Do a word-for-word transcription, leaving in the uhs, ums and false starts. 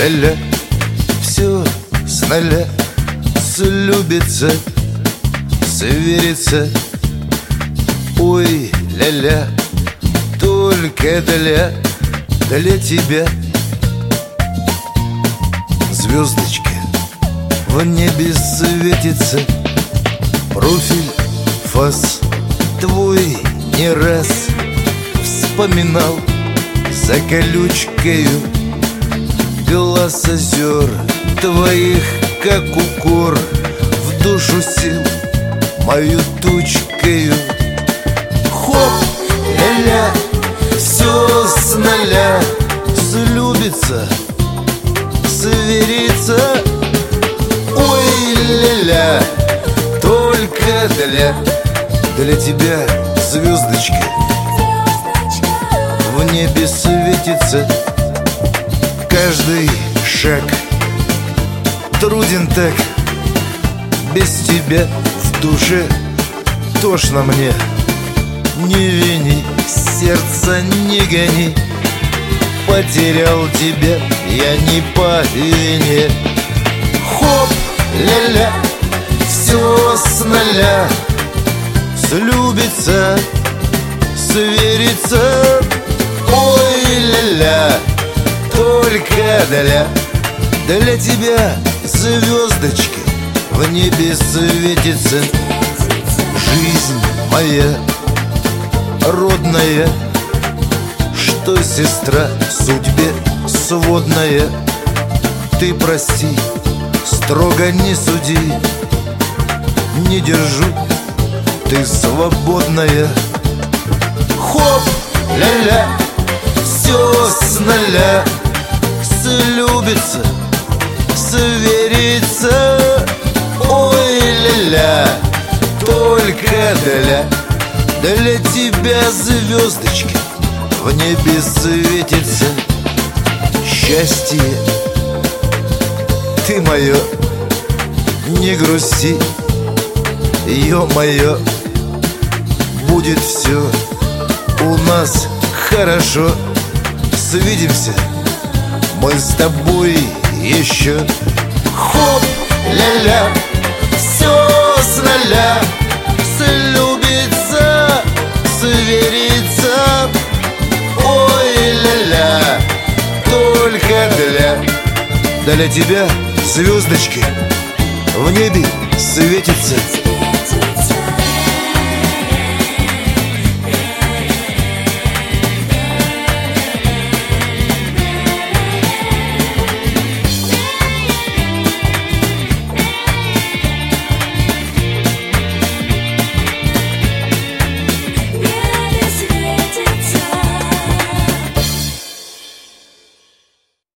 ля-ля, все с нуля, слюбится, сверится. Ой, ля-ля, только для, для тебя. Звездочка в небе светится, профиль, фас твой не раз вспоминал за колючкою глаз озер твоих, как укор в душу сил мою тучкою. Хоп, ля-ля, все с нуля, слюбится, сверится. Ой, ля-ля, только для, для тебя, звездочка, в небе светится. Каждый шаг труден так, без тебя в душе тошно мне. Не вини, сердце не гони, потерял тебя я не по вине. Хоп, ля-ля, все с нуля, слюбится, сверится. Ой, ля-ля, только для, для тебя, звездочка, в небе светится. Жизнь моя родная, что сестра судьбе сводная. Ты прости, строго не суди, не держу, ты свободная. Хоп, ля-ля, все с нуля, слюбится, сверится. Ой, ля-ля, только для, для тебя, звездочка, в небе светится. Счастье ты мое, не грусти, ё-моё, будет все у нас хорошо. Свидимся мы с тобой еще. Хоп, ля-ля, все с нуля, слюбится, сверится. Ой, ля-ля, только для, для тебя, звездочки, в небе светится.